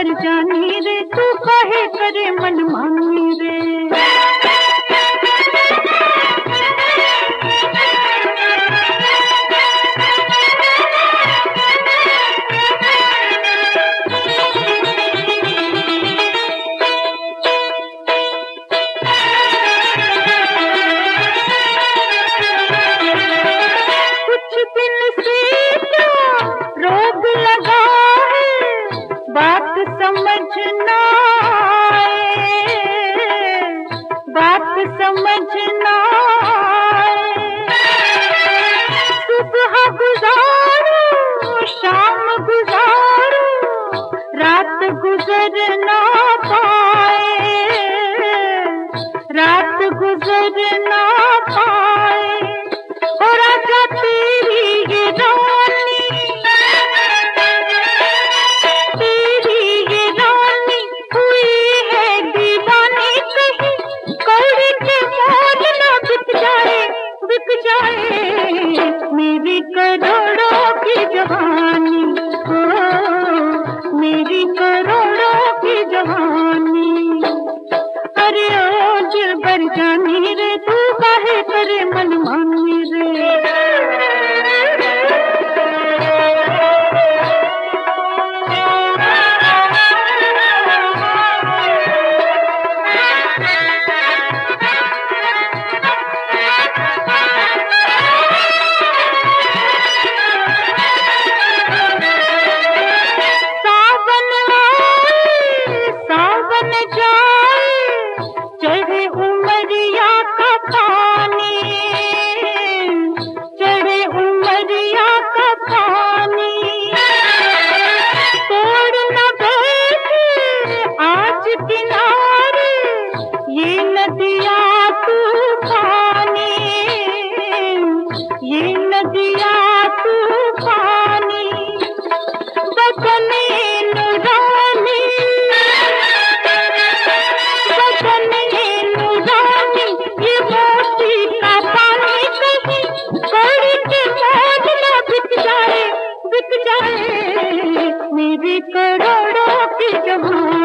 पर जानी रे, तू काहे करे मनमानी रे। बात समझना आए, बात समझना आए। सुबह गुजारो शाम गुजारो, रात गुजर ना पाए, रात गुजर ना पाए। और आजा तेरी ये रानी, मेरी करोड़ों की जवानी, ओ मेरी करोड़ों की जवानी। अरे ओ दिलबर जानी रे, तू काहे करे मनमानी रे। ये नदिया तूफानी, बदने नूरानी, बदने नूरानी। ये मोती का पानी कहीं पड़ के मौज ना बिक जाए, बिक जाए। मेरी करोड़ों की जवानी।